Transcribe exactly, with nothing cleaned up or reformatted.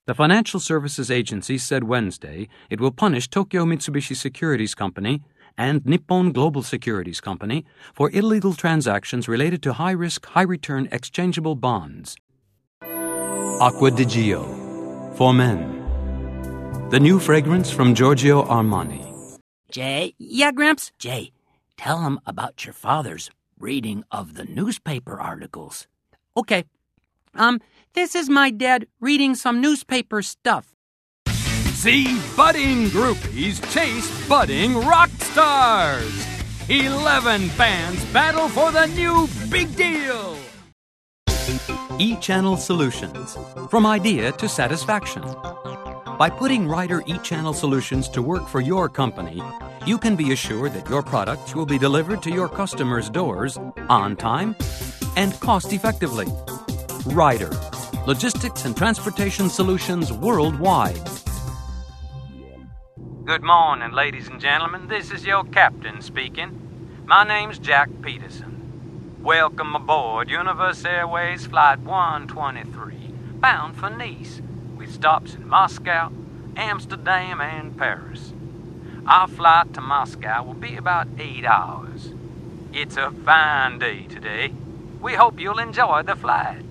The Financial Services Agency said Wednesday it will punish Tokyo Mitsubishi Securities Company and Nippon Global Securities Company for illegal transactions related to high-risk, high-return exchangeable bonds. Acqua di Gio, for men. The new fragrance from Giorgio Armani. Jay? Yeah, Gramps? Jay, tell him about your father's reading of the newspaper articles. Okay. Um, this is my dad reading some newspaper stuff. See budding groupies chase budding rock stars. Eleven bands battle for the new big deal. E-Channel Solutions, from idea to satisfaction. By putting Ryder E-Channel Solutions to work for your company, you can be assured that your products will be delivered to your customers' doors on time and cost-effectively. Ryder, logistics and transportation solutions worldwide. Good morning, ladies and gentlemen. This is your captain speaking. My name's Jack Peterson. Welcome aboard Universe Airways Flight one twenty-three, bound for Nice, with stops in Moscow, Amsterdam, and Paris. Our flight to Moscow will be about eight hours. It's a fine day today. We hope you'll enjoy the flight.